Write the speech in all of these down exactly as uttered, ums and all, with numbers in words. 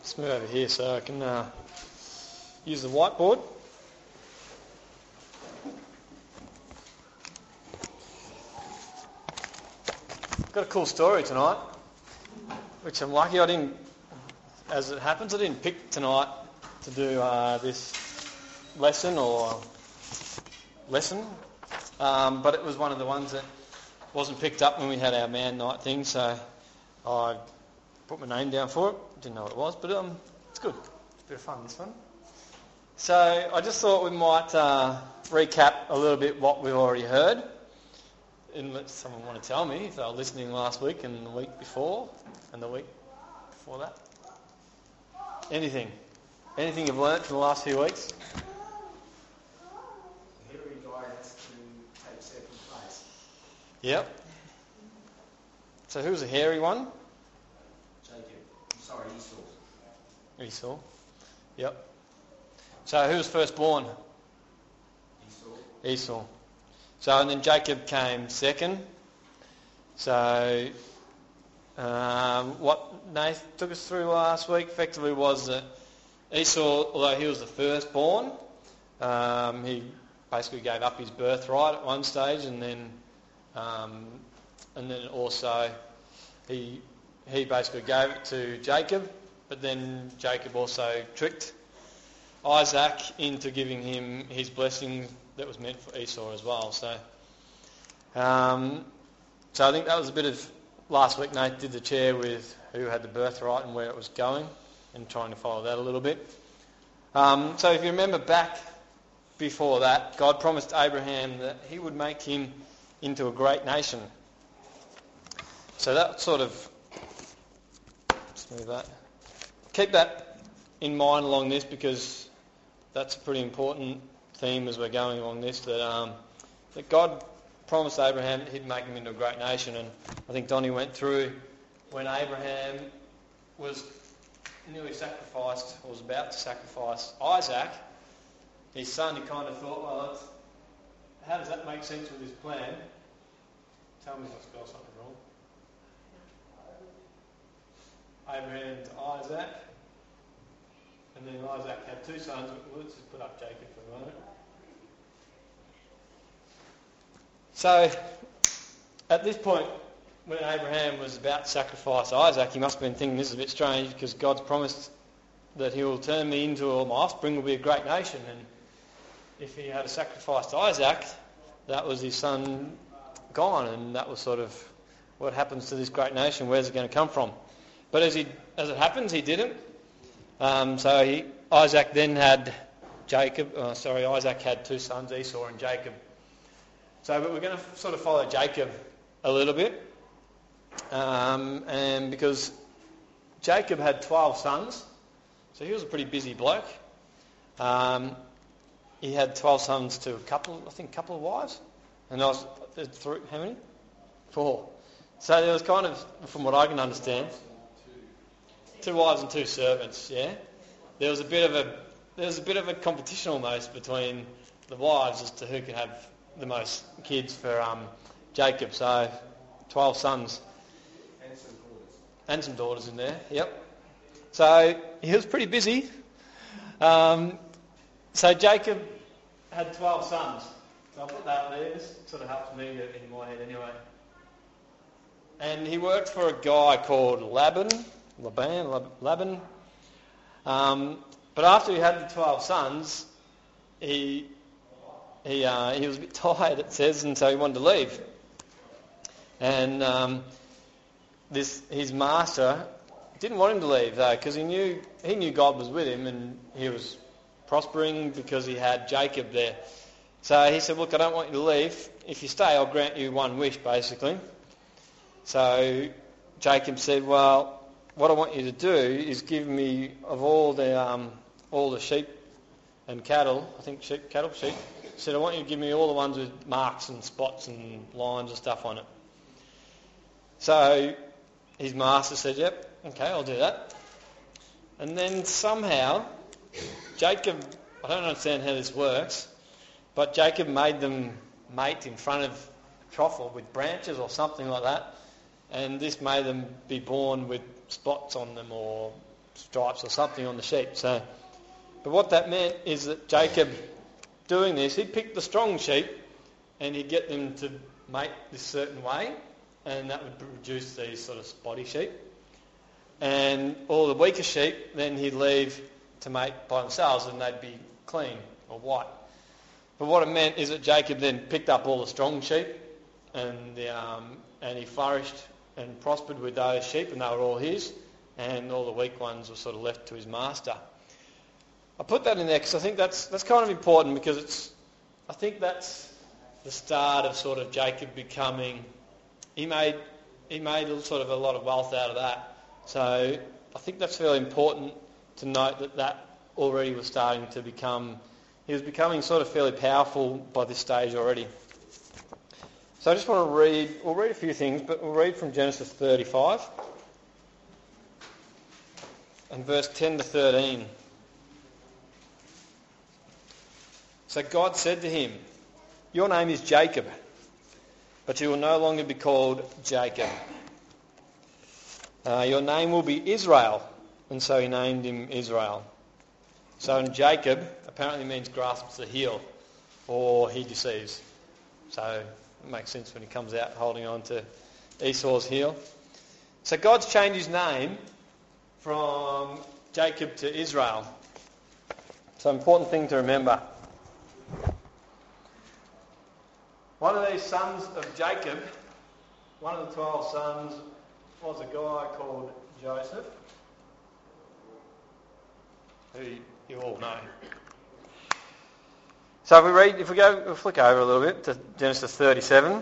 Let's move over here so I can uh, use the whiteboard. Got a cool story tonight, which I'm lucky I didn't, as it happens, I didn't pick tonight to do uh, this lesson or lesson, um, but it was one of the ones that wasn't picked up when we had our man night thing, so I put my name down for it. Didn't know what it was, but um, it's good. It's a bit of fun, this one. So I just thought we might uh, recap a little bit what we've already heard. Unless someone want to tell me if they were listening last week and the week before and the week before that. Anything? Anything you've learnt from the last few weeks? The hairy guy has to take second place. Yep. So who was the hairy one? Jacob. Sorry, Esau. Esau. Yep. So who was first born? Esau. Esau. So, and then Jacob came second. So, um, what Nath took us through last week effectively was that Esau, although he was the firstborn, um, he basically gave up his birthright at one stage, and then, um, and then also he he basically gave it to Jacob, but then Jacob also tricked Isaac into giving him his blessing that was meant for Esau as well. So, um, so I think that was a bit of last week. Nate did the chair with who had the birthright and where it was going, and trying to follow that a little bit. Um, so, if you remember back before that, God promised Abraham that He would make him into a great nation. So that sort of let's move that. Keep that in mind along this, because that's a pretty important theme as we're going along this, that um, that God promised Abraham that He'd make him into a great nation. And I think Donnie went through when Abraham was nearly sacrificed, or was about to sacrifice Isaac, his son. He kind of thought, well, that's, how does that make sense with his plan? Tell me if I've spelled something wrong. Abraham to Isaac. And then Isaac had two sons. Well, let's just put up Jacob for a moment. So, at this point, when Abraham was about to sacrifice Isaac, he must have been thinking, this is a bit strange, because God's promised that He will turn me into, or my offspring will be a great nation. And if he had sacrificed Isaac, that was his son gone, and that was sort of what happens to this great nation. Where's it going to come from? But as he, as it happens, he didn't. Um, so he, Isaac then had Jacob, uh, sorry, Isaac had two sons, Esau and Jacob. So but we're going to sort of follow Jacob a little bit. Um, and because Jacob had twelve sons, so he was a pretty busy bloke. Um, he had twelve sons to a couple, I think a couple of wives. And I was, three, how many? Four. So there was kind of, from what I can understand, two wives and two servants, yeah. There was a bit of a there was a bit of a competition almost between the wives as to who could have the most kids for um, Jacob. So twelve sons. And some daughters. And some daughters in there, yep. So he was pretty busy. Um, so Jacob had twelve sons. So I'll put that there. This sort of helps me in my head anyway. And he worked for a guy called Laban. Laban, Laban. Um, but after he had the twelve sons, he he uh, he was a bit tired, it says, and so he wanted to leave. And um, this his master didn't want him to leave though, because he knew he knew God was with him and he was prospering because he had Jacob there. So he said, "Look, I don't want you to leave. If you stay, I'll grant you one wish, basically." So Jacob said, "Well, what I want you to do is give me of all the um, all the sheep and cattle, I think sheep, cattle, sheep, he said, I want you to give me all the ones with marks and spots and lines and stuff on it." So his master said, "Yep, okay, I'll do that." And then somehow Jacob, I don't understand how this works, but Jacob made them mate in front of a trough or with branches or something like that. And this made them be born with spots on them or stripes or something on the sheep. So, but what that meant is that Jacob, doing this, he'd pick the strong sheep and he'd get them to mate this certain way, and that would produce these sort of spotty sheep. And all the weaker sheep, then he'd leave to mate by themselves, and they'd be clean or white. But what it meant is that Jacob then picked up all the strong sheep, and um, and he flourished and prospered with those sheep, and they were all his, and all the weak ones were sort of left to his master. I put that in there because I think that's that's kind of important, because it's I think that's the start of sort of Jacob becoming. He made he made sort of a lot of wealth out of that. So I think that's fairly important to note that that already was starting to become. He was becoming sort of fairly powerful by this stage already. So I just want to read. We'll read a few things, but we'll read from Genesis thirty-five and verse ten to thirteen. So God said to him, "Your name is Jacob, but you will no longer be called Jacob. Uh, your name will be Israel." And so he named him Israel. So in Jacob apparently means grasps the heel, or he deceives. So it makes sense when he comes out holding on to Esau's heel. So God's changed his name from Jacob to Israel. So important thing to remember. One of these sons of Jacob, one of the twelve sons, was a guy called Joseph, who you all know. So if we read, if we go, we'll flick over a little bit to Genesis thirty-seven,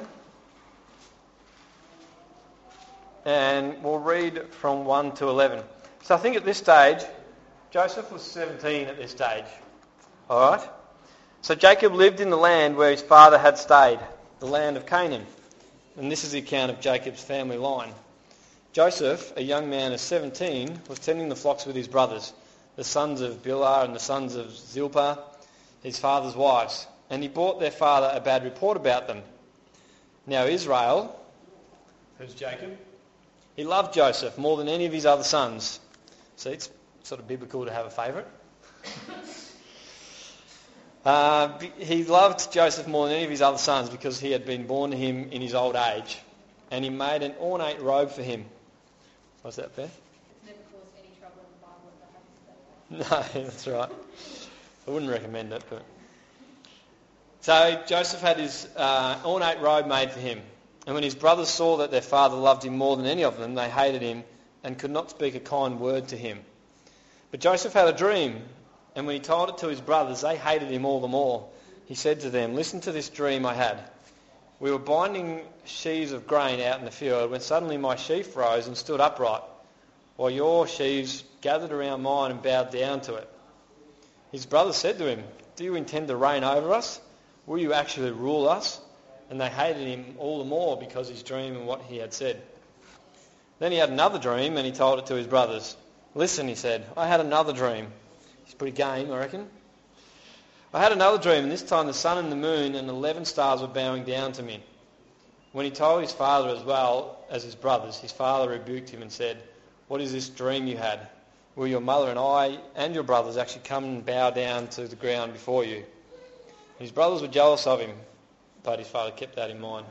and we'll read from one to eleven. So I think at this stage, Joseph was seventeen at this stage. All right. So Jacob lived in the land where his father had stayed, the land of Canaan, and this is the account of Jacob's family line. Joseph, a young man of seventeen, was tending the flocks with his brothers, the sons of Bilhah and the sons of Zilpah, his father's wives, and he brought their father a bad report about them. Now Israel, who's Jacob, he loved Joseph more than any of his other sons. See, it's sort of biblical to have a favourite. uh, he loved Joseph more than any of his other sons because he had been born to him in his old age, and he made an ornate robe for him. What's that, Beth? Never caused any trouble in the Bible at the No, that's right. I wouldn't recommend it. But so Joseph had his uh, ornate robe made for him. And when his brothers saw that their father loved him more than any of them, they hated him and could not speak a kind word to him. But Joseph had a dream, and when he told it to his brothers, they hated him all the more. He said to them, "Listen to this dream I had. We were binding sheaves of grain out in the field when suddenly my sheaf rose and stood upright, while your sheaves gathered around mine and bowed down to it." His brothers said to him, "Do you intend to reign over us? Will you actually rule us?" And they hated him all the more because of his dream and what he had said. Then he had another dream and he told it to his brothers. "Listen," he said, "I had another dream." He's pretty game, I reckon. "I had another dream, and this time the sun and the moon and eleven stars were bowing down to me." When he told his father as well as his brothers, his father rebuked him and said, "What is this dream you had? Will your mother and I and your brothers actually come and bow down to the ground before you?" His brothers were jealous of him, but his father kept that in mind.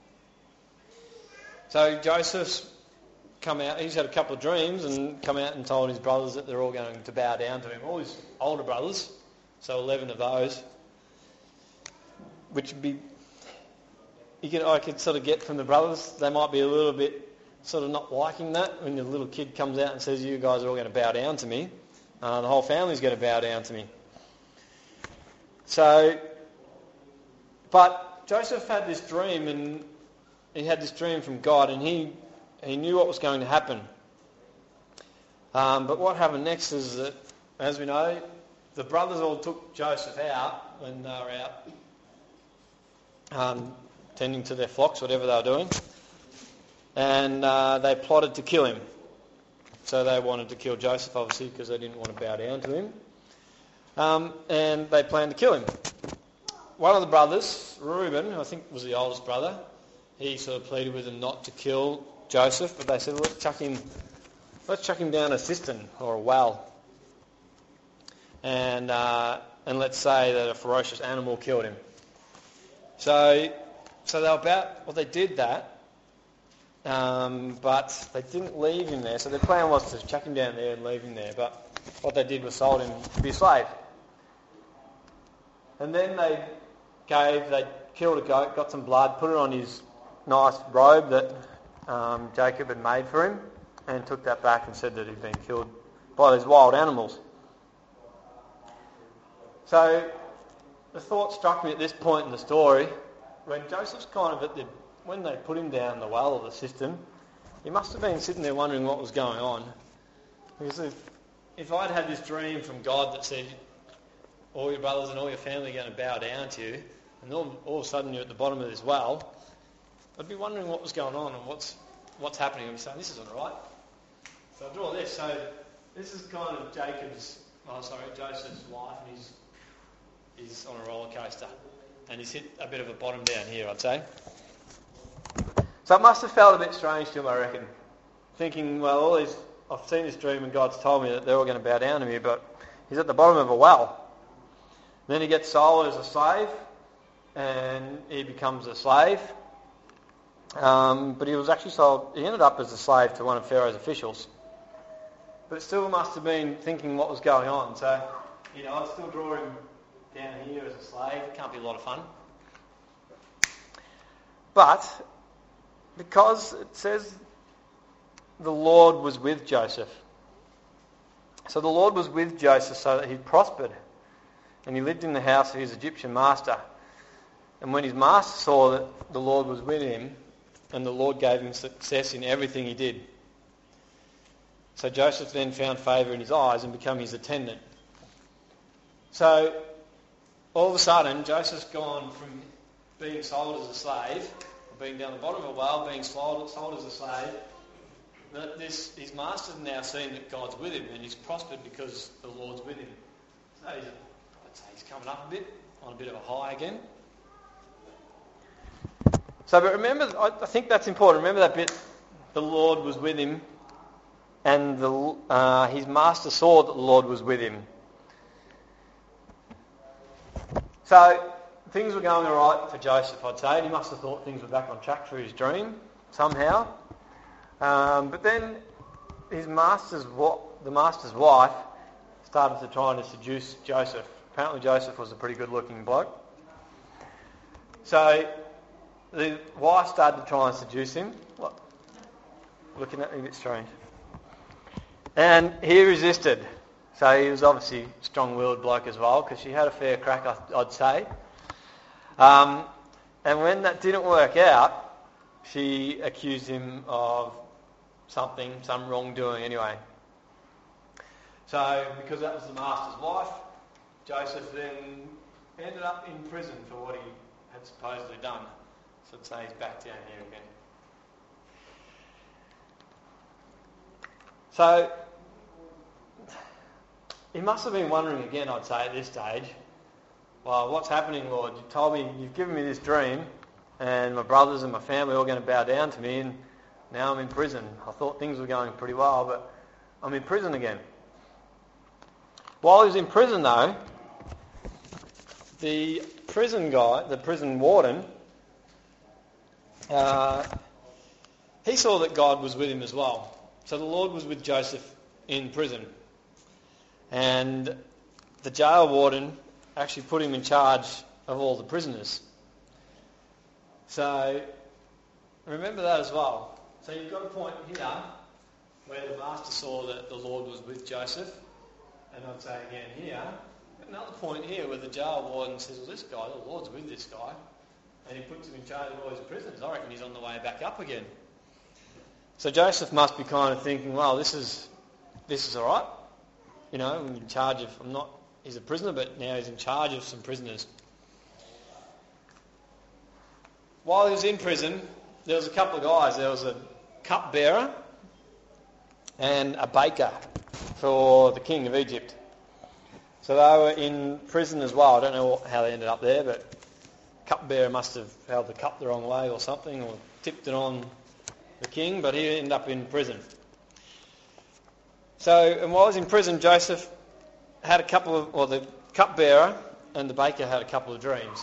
So Joseph's come out, he's had a couple of dreams and come out and told his brothers that they're all going to bow down to him. All his older brothers, so eleven of those, which would be, you can, I could sort of get from the brothers, they might be a little bit sort of not liking that when the little kid comes out and says, "You guys are all going to bow down to me. Uh, the whole family's going to bow down to me." So, but Joseph had this dream, and he had this dream from God, and he he knew what was going to happen. Um, but what happened next is that, as we know, the brothers all took Joseph out when they were out um, tending to their flocks, whatever they were doing. And uh, they plotted to kill him. So they wanted to kill Joseph, obviously, because they didn't want to bow down to him. Um, and they planned to kill him. One of the brothers, Reuben, who I think was the oldest brother, he sort of pleaded with them not to kill Joseph, but they said, "Well, let's chuck him, let's chuck him down a cistern or a well. And uh, and let's say that a ferocious animal killed him. So so they were about, well, they did that, um, but they didn't leave him there. So their plan was to chuck him down there and leave him there. But what they did was sold him to be a slave. And then they gave, they killed a goat, got some blood, put it on his nice robe that um, Jacob had made for him, and took that back and said that he'd been killed by these wild animals. So the thought struck me at this point in the story, when Joseph's kind of at the, when they put him down the well or the cistern, he must have been sitting there wondering what was going on. Because if, if I'd had this dream from God that said, all your brothers and all your family are going to bow down to you, and all, all of a sudden you're at the bottom of this well, I'd be wondering what was going on and what's what's happening. I'd be saying, this isn't right. So I draw this. So this is kind of Jacob's, oh sorry, Joseph's life, and he's he's on a roller coaster, and he's hit a bit of a bottom down here, I'd say. So it must have felt a bit strange to him, I reckon, thinking, well, all these, I've seen this dream and God's told me that they're all going to bow down to me, but he's at the bottom of a well. Then he gets sold as a slave, and he becomes a slave. Um, but he was actually sold, he ended up as a slave to one of Pharaoh's officials. But it still must have been thinking what was going on. So, you know, I'd still draw him down here as a slave. It can't be a lot of fun. But because it says the Lord was with Joseph. So the Lord was with Joseph so that he prospered. And he lived in the house of his Egyptian master. And when his master saw that the Lord was with him, and the Lord gave him success in everything he did. So Joseph then found favour in his eyes and became his attendant. So all of a sudden, Joseph's gone from being sold as a slave, being down the bottom of a well, being sold, sold as a slave. That this, his master's now seen that God's with him, and he's prospered because the Lord's with him. So he's, I'd say he's coming up a bit, on a bit of a high again. So, but remember, I think that's important. Remember that bit, the Lord was with him, and the, uh, his master saw that the Lord was with him. So, things were going all right for Joseph, I'd say. He must have thought things were back on track through his dream, somehow. Um, but then, his master's, the master's wife started to try and seduce Joseph. Apparently Joseph was a pretty good-looking bloke. So, the wife started to try and seduce him. What? Looking at me a bit strange. And he resisted. So he was obviously a strong-willed bloke as well, because she had a fair crack, I'd say. Um, and when that didn't work out, she accused him of something, some wrongdoing anyway. So because that was the master's wife, Joseph then ended up in prison for what he had supposedly done. So I'd say he's back down here again. So he must have been wondering again, I'd say, at this stage, well, what's happening, Lord? You told me, you've given me this dream, and my brothers and my family are all going to bow down to me, and now I'm in prison. I thought things were going pretty well, but I'm in prison again. While he was in prison, though, the prison guy, the prison warden, Uh, he saw that God was with him as well. So the Lord was with Joseph in prison. And the jail warden actually put him in charge of all the prisoners. So remember that as well. So you've got a point here where the master saw that the Lord was with Joseph. And I'd say again here, another point here where the jail warden says, well, this guy, the Lord's with this guy. And he puts him in charge of all his prisoners. I reckon he's on the way back up again. So Joseph must be kind of thinking, well, this is this is all right. You know, I'm in charge of, I'm not, he's a prisoner, but now he's in charge of some prisoners. While he was in prison, there was a couple of guys. There was a cupbearer and a baker for the king of Egypt. So they were in prison as well. I don't know how they ended up there, but cupbearer must have held the cup the wrong way or something, or tipped it on the king, but he ended up in prison. So, and while I was in prison, Joseph had a couple of, or the cupbearer and the baker had a couple of dreams.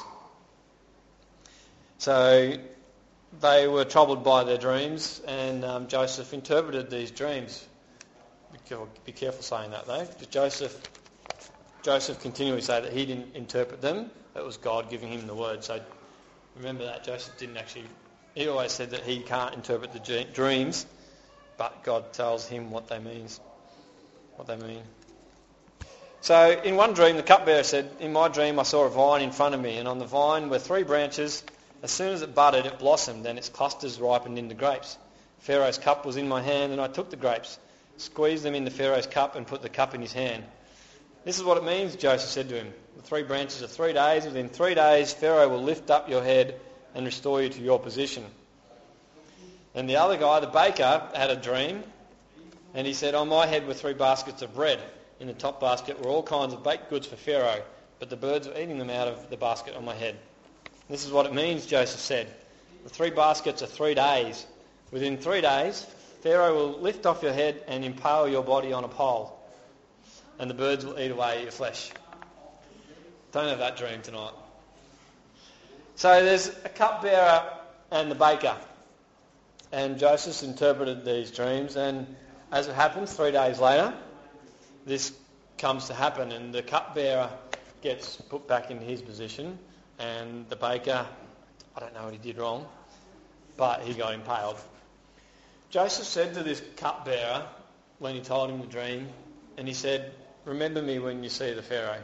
So they were troubled by their dreams, and um, Joseph interpreted these dreams. Be careful, be careful saying that though, because Joseph, Joseph continually said that he didn't interpret them. It was God giving him the word. So remember that Joseph didn't actually. He always said that he can't interpret the dreams, but God tells him what they means, what they mean. So in one dream, the cupbearer said, "In my dream, I saw a vine in front of me, and on the vine were three branches. As soon as it budded, it blossomed, and its clusters ripened into grapes. Pharaoh's cup was in my hand, and I took the grapes, squeezed them into Pharaoh's cup, and put the cup in his hand." "This is what it means," Joseph said to him. "The three branches are three days. Within three days, Pharaoh will lift up your head and restore you to your position." And the other guy, the baker, had a dream, and he said, "On my head were three baskets of bread. In the top basket were all kinds of baked goods for Pharaoh, but the birds were eating them out of the basket on my head." "This is what it means," Joseph said. "The three baskets are three days. Within three days, Pharaoh will lift off your head and impale your body on a pole, and the birds will eat away your flesh." Don't have that dream tonight. So there's a cupbearer and the baker, and Joseph interpreted these dreams, and as it happens, three days later, this comes to happen, and the cupbearer gets put back in his position, and the baker, I don't know what he did wrong, but he got impaled. Joseph said to this cupbearer when he told him the dream, and he said, "Remember me when you see the Pharaoh."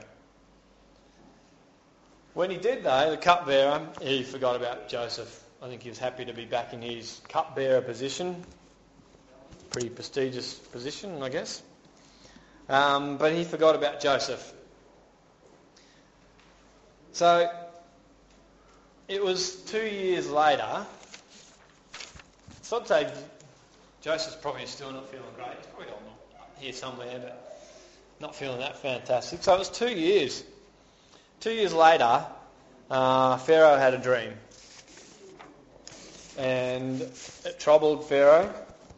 When he did though, the cupbearer, he forgot about Joseph. I think he was happy to be back in his cupbearer position. Pretty prestigious position, I guess. Um, but he forgot about Joseph. So it was two years later. So I'd say Joseph's probably still not feeling great. He's probably not here somewhere, but not feeling that fantastic. So it was two years. Two years later, uh, Pharaoh had a dream. And it troubled Pharaoh.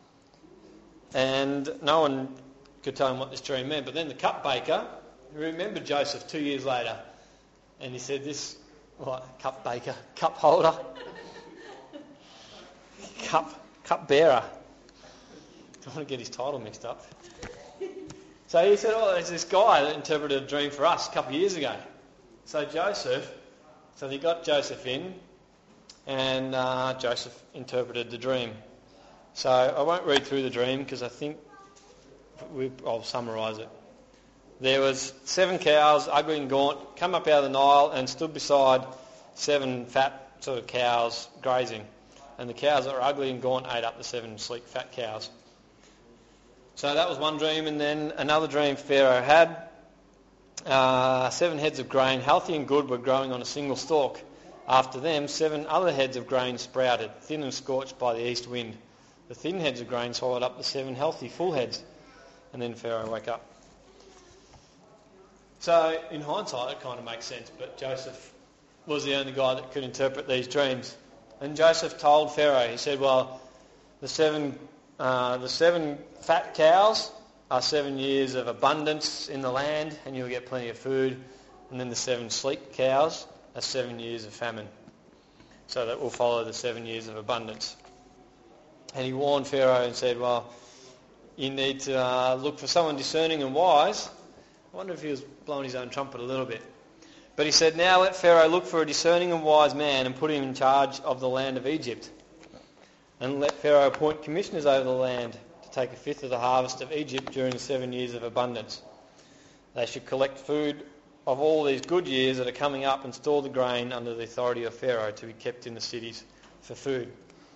And no one could tell him what this dream meant. But then the cup baker remembered Joseph two years later. And he said, "This, what, cup baker, cup holder, cup cup bearer." Don't want to get his title mixed up. So he said, "Oh, there's this guy that interpreted a dream for us a couple of years ago." So Joseph, so he got Joseph in, and uh, Joseph interpreted the dream. So I won't read through the dream because I think we, I'll summarise it. There was seven cows, ugly and gaunt, come up out of the Nile and stood beside seven fat sort of cows grazing. And the cows that were ugly and gaunt ate up the seven sleek fat cows. So that was one dream, and then another dream Pharaoh had. Uh, seven heads of grain, healthy and good, were growing on a single stalk. After them, seven other heads of grain sprouted, thin and scorched by the east wind. The thin heads of grain swallowed up the seven healthy full heads. And then Pharaoh woke up. So in hindsight, it kind of makes sense, but Joseph was the only guy that could interpret these dreams. And Joseph told Pharaoh, he said, "Well, the seven, uh, the seven fat cows are seven years of abundance in the land, and you'll get plenty of food. And then the seven sleek cows are seven years of famine. So that will follow the seven years of abundance." And he warned Pharaoh and said, "Well, you need to uh, look for someone discerning and wise." I wonder if he was blowing his own trumpet a little bit. But he said, "Now let Pharaoh look for a discerning and wise man and put him in charge of the land of Egypt. And let Pharaoh appoint commissioners over the land to take a fifth of the harvest of Egypt during the seven years of abundance. They should collect food of all these good years that are coming up and store the grain under the authority of Pharaoh to be kept in the cities for food."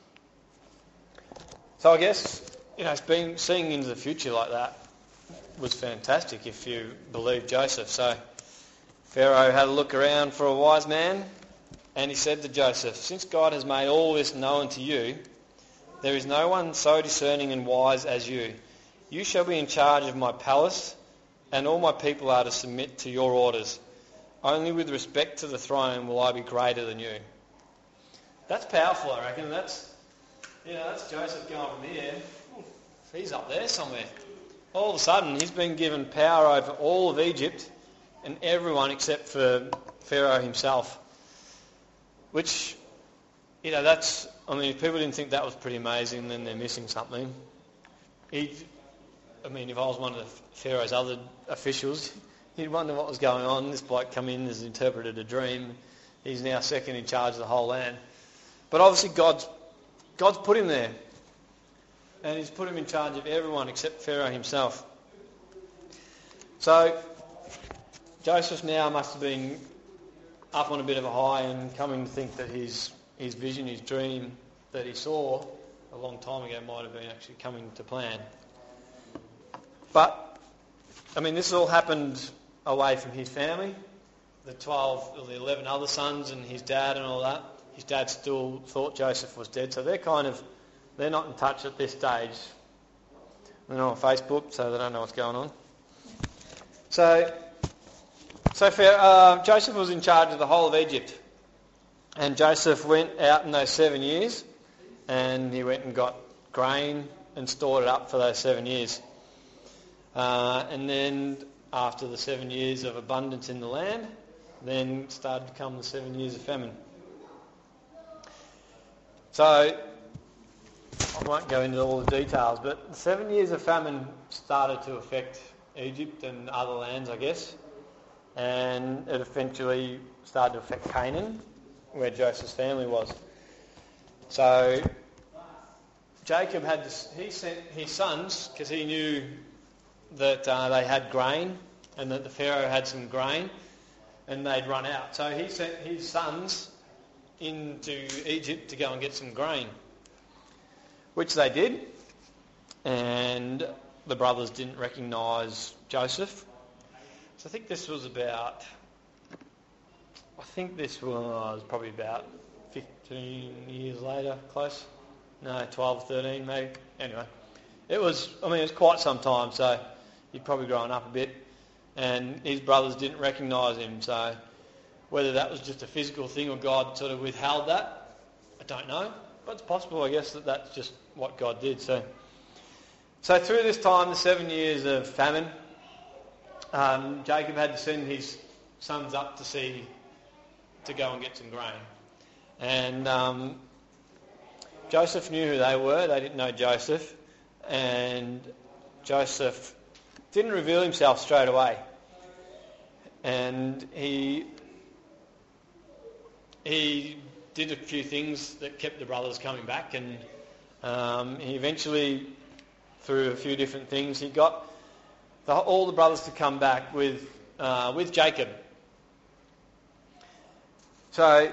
So I guess, you know, being, seeing into the future like that was fantastic if you believe Joseph. So Pharaoh had a look around for a wise man, and he said to Joseph, "Since God has made all this known to you, there is no one so discerning and wise as you. You shall be in charge of my palace, and all my people are to submit to your orders. Only with respect to the throne will I be greater than you." That's powerful, I reckon. That's, you know, that's Joseph going from here. He's up there somewhere. all of a sudden he's been given power over all of Egypt and everyone except for Pharaoh himself. Which, you know, that's, I mean, if people didn't think that was pretty amazing, then they're missing something. He, I mean, if I was one of the Pharaoh's other officials, you'd wonder what was going on. This bloke come in, has interpreted a dream. He's now second in charge of the whole land. But obviously God's, God's put him there. And he's put him in charge of everyone except Pharaoh himself. So Joseph now must have been up on a bit of a high and coming to think that his his vision, his dream that he saw a long time ago might have been actually coming to plan. But, I mean, this all happened away from his family, the twelve or the eleven other sons and his dad and all that. His dad still thought Joseph was dead, so they're kind of, they're not in touch at this stage. They're not on Facebook, so they don't know what's going on. So, so for, uh, Joseph was in charge of the whole of Egypt. And Joseph went out in those seven years and he went and got grain and stored it up for those seven years. Uh, and then after the seven years of abundance in the land, then started to come the seven years of famine. So, I won't go into all the details, but the seven years of famine started to affect Egypt and other lands, I guess. And it eventually started to affect Canaan, where Joseph's family was. So Jacob had to, he sent his sons, because he knew that uh, they had grain and that the Pharaoh had some grain and they'd run out. So he sent his sons into Egypt to go and get some grain, which they did. And the brothers didn't recognise Joseph. So I think this was about, I think this was probably about fifteen years later, close. No, twelve, thirteen maybe. Anyway, it was, I mean, it was quite some time, so he'd probably grown up a bit. And his brothers didn't recognise him, so whether that was just a physical thing or God sort of withheld that, I don't know. But it's possible, I guess, that that's just what God did. So, so through this time, the seven years of famine, um, Jacob had to send his sons up to see, to go and get some grain. And um, Joseph knew who they were. They didn't know Joseph. And Joseph didn't reveal himself straight away. And he he did a few things that kept the brothers coming back. And um, he eventually, through a few different things, he got the, all the brothers to come back with uh, with Jacob. So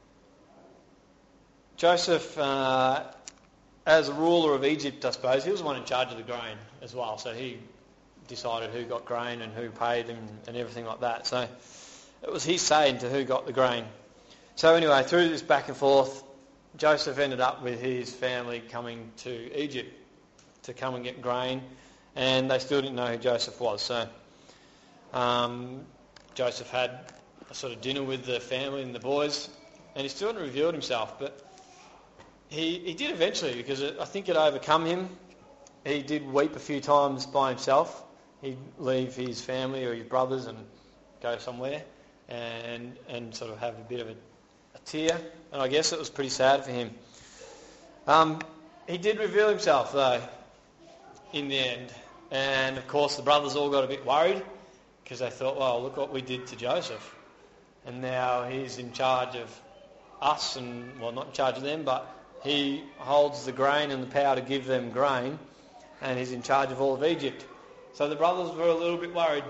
Joseph, uh, as a ruler of Egypt, I suppose, he was the one in charge of the grain as well. So he decided who got grain and who paid and, and everything like that. So it was his say into who got the grain. So anyway, through this back and forth, Joseph ended up with his family coming to Egypt to come and get grain, and they still didn't know who Joseph was. So um, Joseph had a sort of dinner with the family and the boys, and he still hadn't revealed himself, but he, he did eventually, because it, I think it overcome him. He did weep a few times by himself. He'd leave his family or his brothers and go somewhere and and sort of have a bit of a, a tear, and I guess it was pretty sad for him. Um, he did reveal himself, though, in the end, and of course the brothers all got a bit worried because they thought, well, look what we did to Joseph, and now he's in charge of us, and well, not in charge of them, but he holds the grain and the power to give them grain, and he's in charge of all of Egypt. So the brothers were a little bit worried.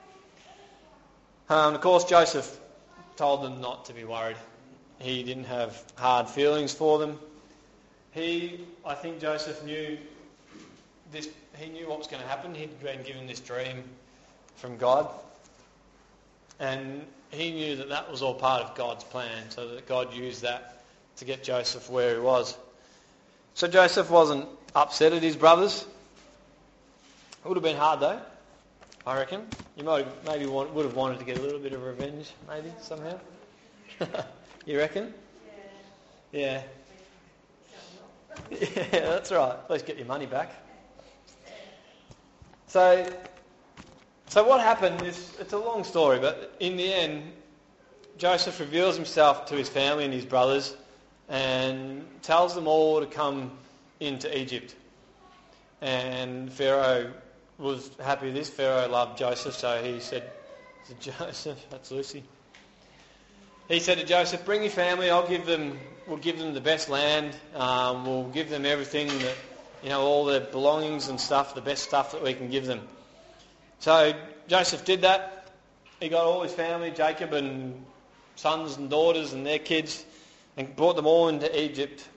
Um, of course, Joseph told them not to be worried. He didn't have hard feelings for them. He, I think Joseph knew this. He knew what was going to happen. He'd been given this dream from God, and he knew that that was all part of God's plan, so that God used that to get Joseph where he was. So Joseph wasn't upset at his brothers. It would have been hard, though, I reckon. You might have, maybe want, would have wanted to get a little bit of revenge, maybe, somehow. You reckon? Yeah. Yeah, that's right. At least get your money back. So So, so what happened is, it's a long story, but in the end, Joseph reveals himself to his family and his brothers and tells them all to come into Egypt. And Pharaoh was happy with this. Pharaoh loved Joseph, so he said to Joseph, that's Lucy. He said to Joseph, bring your family, I'll give them, we'll give them the best land, um, we'll give them everything that, you know, all their belongings and stuff, the best stuff that we can give them. So Joseph did that. He got all his family, Jacob and sons and daughters and their kids, and brought them all into Egypt.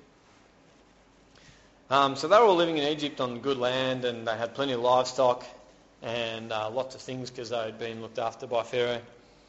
Um, so they were all living in Egypt on good land, and they had plenty of livestock and uh, lots of things because they had been looked after by Pharaoh.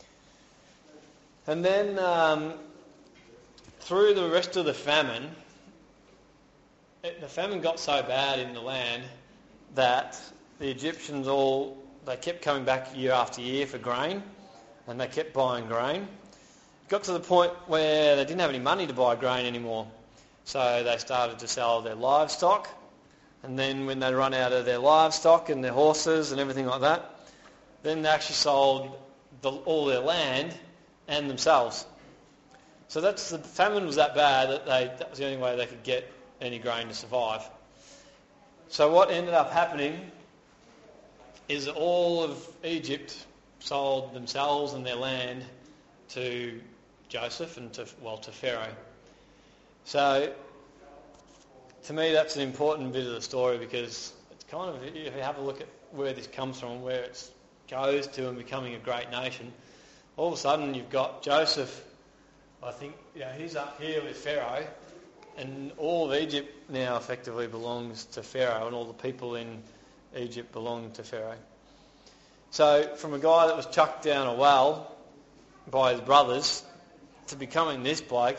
And then um, through the rest of the famine, it, the famine got so bad in the land that the Egyptians all, they kept coming back year after year for grain, and they kept buying grain. It got to the point where they didn't have any money to buy grain anymore. So they started to sell their livestock, and then when they'd run out of their livestock and their horses and everything like that, then they actually sold the, all their land and themselves. So that's the famine was that bad that they that was the only way they could get any grain to survive. So what ended up happening is that all of Egypt sold themselves and their land to Joseph and to well to Pharaoh. So to me that's an important bit of the story, because it's kind of, if you have a look at where this comes from, where it goes to and becoming a great nation, all of a sudden you've got Joseph, I think, you know, he's up here with Pharaoh, and all of Egypt now effectively belongs to Pharaoh, and all the people in Egypt belong to Pharaoh. So from a guy that was chucked down a well by his brothers to becoming this bloke,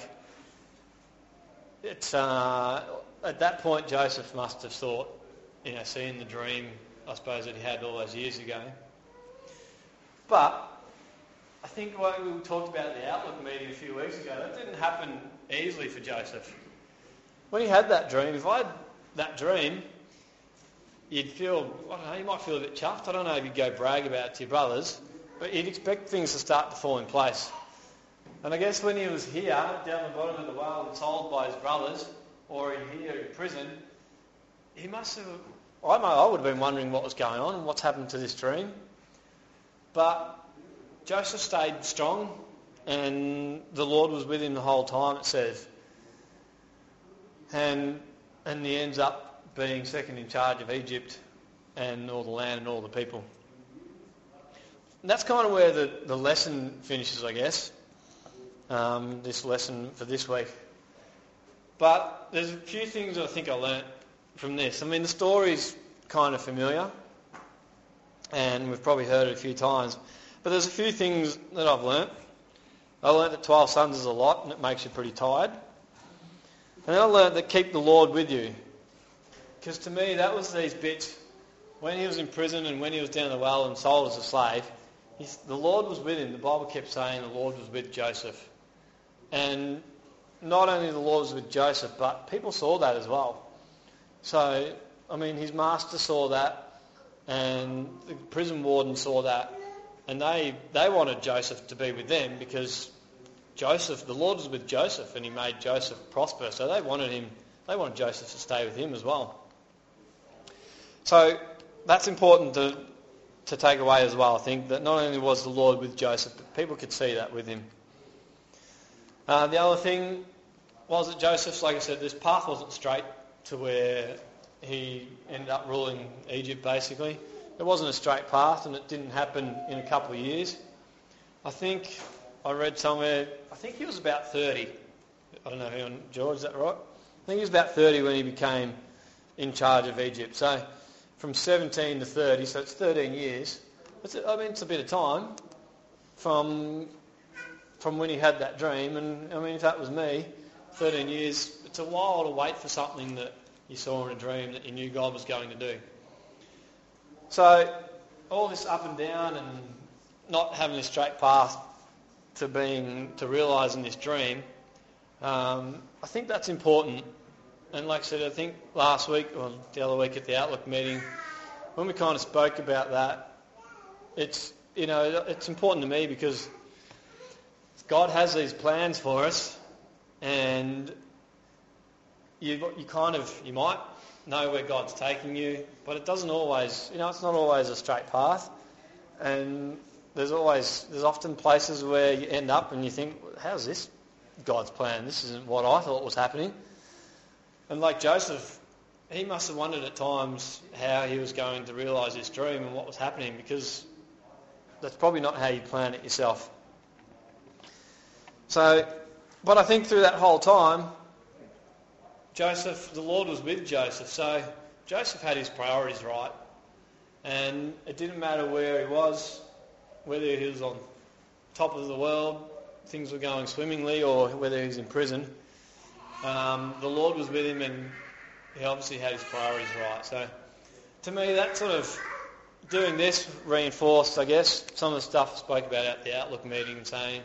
it's uh, at that point Joseph must have thought, you know, seeing the dream, I suppose, that he had all those years ago. But I think what we talked about at the Outlook meeting a few weeks ago, that didn't happen easily for Joseph. When he had that dream, if I had that dream, you'd feel, I don't know, you might feel a bit chuffed. I don't know if you'd go brag about it to your brothers, but you'd expect things to start to fall in place. And I guess when he was here, down the bottom of the well and sold by his brothers, or in here in prison, he must have, I know I would have been wondering what was going on and what's happened to this dream. But Joseph stayed strong, and the Lord was with him the whole time, it says. And and he ends up being second in charge of Egypt and all the land and all the people. And that's kind of where the, the lesson finishes, I guess, um, this lesson for this week. But there's a few things I think I learnt from this. I mean, the story's kind of familiar, and we've probably heard it a few times. But there's a few things that I've learnt. I learnt that twelve sons is a lot, and it makes you pretty tired. And then I learnt that keep the Lord with you. Because to me, that was these bits, when he was in prison and when he was down the well and sold as a slave, he's, the Lord was with him. The Bible kept saying the Lord was with Joseph. And not only the Lord was with Joseph, but people saw that as well. So, I mean, his master saw that, and the prison warden saw that, and they they wanted Joseph to be with them because Joseph, the Lord was with Joseph, and he made Joseph prosper. So they wanted him, they wanted Joseph to stay with him as well. So that's important to to take away as well. I think that not only was the Lord with Joseph, but people could see that with him. Uh, the other thing was that Joseph's, like I said, this path wasn't straight to where he ended up ruling Egypt, basically. It wasn't a straight path, and it didn't happen in a couple of years. I think I read somewhere, I think he was about thirty. I don't know who, George, is that right? I think he was about thirty when he became in charge of Egypt. So from seventeen to thirty, so it's thirteen years. It's, I mean, it's a bit of time from from when he had that dream. And I mean, if that was me, thirteen years, it's a while to wait for something that you saw in a dream that you knew God was going to do. So all this up and down and not having a straight path to being to realising this dream, um, I think that's important. And like I said, I think last week or the other week at the Outlook meeting, when we kind of spoke about that, it's, you know, it's important to me because God has these plans for us, and you, you kind of, you might know where God's taking you, but it doesn't always, you know, it's not always a straight path. And there's always, there's often places where you end up and you think, how's this God's plan? This isn't what I thought was happening. And like Joseph, he must have wondered at times how he was going to realise his dream and what was happening, because that's probably not how you plan it yourself. So, but I think through that whole time, Joseph, the Lord was with Joseph. So Joseph had his priorities right. And it didn't matter where he was, whether he was on top of the world, things were going swimmingly, or whether he was in prison. Um, the Lord was with him, and he obviously had his priorities right. So to me, that sort of doing this reinforced, I guess, some of the stuff I spoke about at the Outlook meeting, and saying,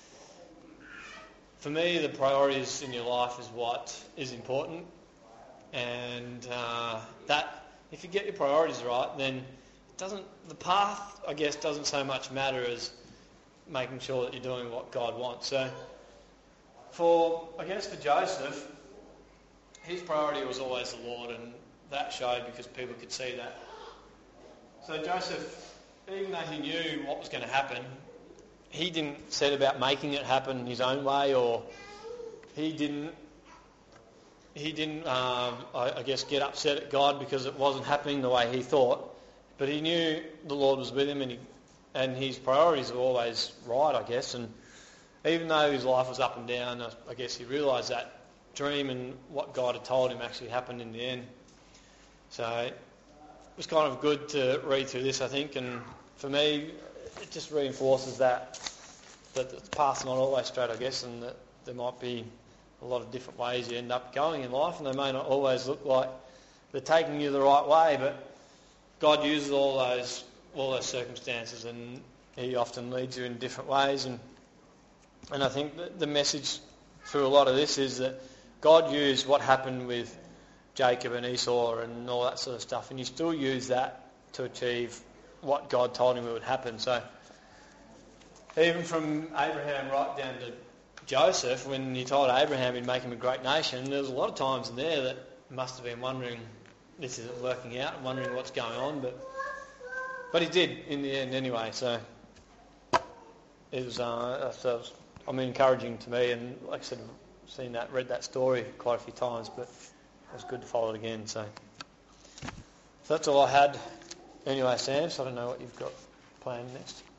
for me, the priorities in your life is what is important. And uh, that, if you get your priorities right, then it doesn't, the path, I guess, doesn't so much matter as making sure that you're doing what God wants. So for, I guess for Joseph, his priority was always the Lord, and that showed because people could see that. So Joseph, even though he knew what was going to happen, he didn't set about making it happen his own way, or he didn't he didn't um, I, I guess get upset at God because it wasn't happening the way he thought. But he knew the Lord was with him, and he, and his priorities were always right, I guess. And even though his life was up and down, I, I guess he realised that dream and what God had told him actually happened in the end. So it was kind of good to read through this, I think, and for me, it just reinforces that, that the path's not always straight, I guess, and that there might be a lot of different ways you end up going in life, and they may not always look like they're taking you the right way, but God uses all those all those circumstances, and he often leads you in different ways. And and I think that the message through a lot of this is that God used what happened with Jacob and Esau and all that sort of stuff, and you still use that to achieve what God told him would happen. So even from Abraham right down to Joseph, when he told Abraham he'd make him a great nation, there was a lot of times in there that must have been wondering, this isn't working out, and wondering what's going on, but but he did in the end anyway. So it was, uh, so it was I mean, encouraging to me, and like I said, I've seen that, read that story quite a few times, but it was good to follow it again. So, so that's all I had. Anyway, Sam, so I don't know what you've got planned next.